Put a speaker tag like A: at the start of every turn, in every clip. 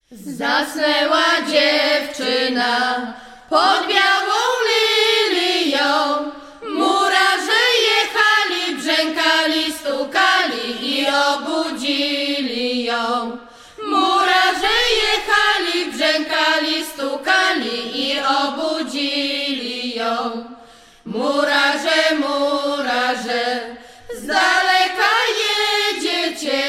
A: Zasnęła dziewczyna pod białą lilią. Murarze jechali, brzękali, stukali i obudzili ją. Murarze jechali, brzękali, stukali i obudzili ją. Murarze, murarze, z daleka jedziecie.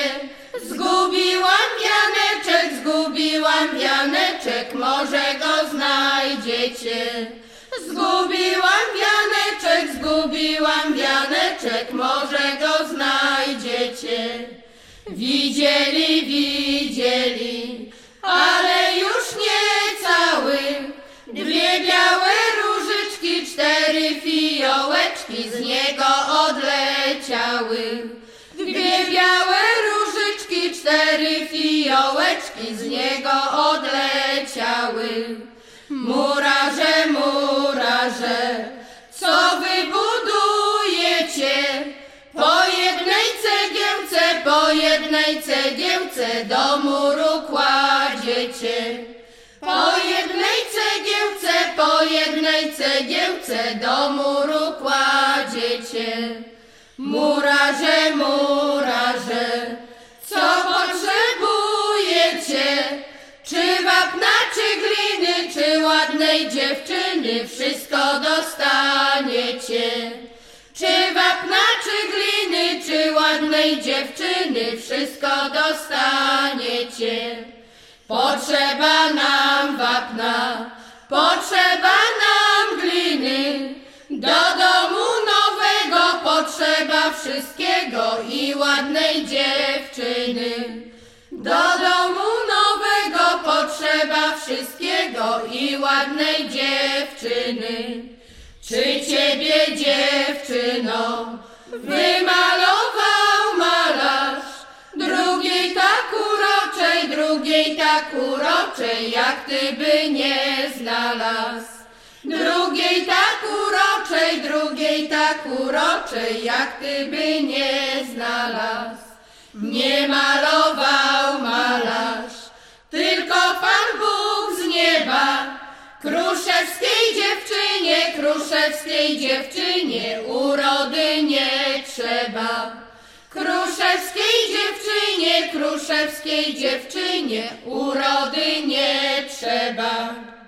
A: Zgubiłam wianeczek, może go znajdziecie. Zgubiłam wianeczek, może go znajdziecie. Widzieli, ale już nie cały. Dwie białe różyczki, cztery fiołeczki z niego odleciały. Dwie białe różyczki, cztery fiołeczki z niego odleciały. Murarze, murarze, co wy budujecie? Po jednej cegiełce do muru kładziecie. Po jednej cegiełce do muru kładziecie. Murarze, murarze, co potrzebujecie? Czy wapna, czy gliny, czy ładnej dziewczyny, wszystko dostaniecie. Czy wapna, czy gliny, czy ładnej dziewczyny, wszystko dostaniecie. Potrzeba nam wapna, potrzeba nam gliny, do domu nowego potrzeba wszystkiego i ładnej dziewczyny. Do domu nowego potrzeba wszystkiego i ładnej dziewczyny. Czy ciebie, dziewczyno, wymalował malarz? Drugiej tak uroczej, jak ty by nie znalazł. Drugiej tak uroczej, jak ty by nie znalazł. Nie malował malarz, tylko Pan Bóg z nieba. Kruszewskiej dziewczynie urody nie trzeba. Kruszewskiej dziewczynie urody nie trzeba.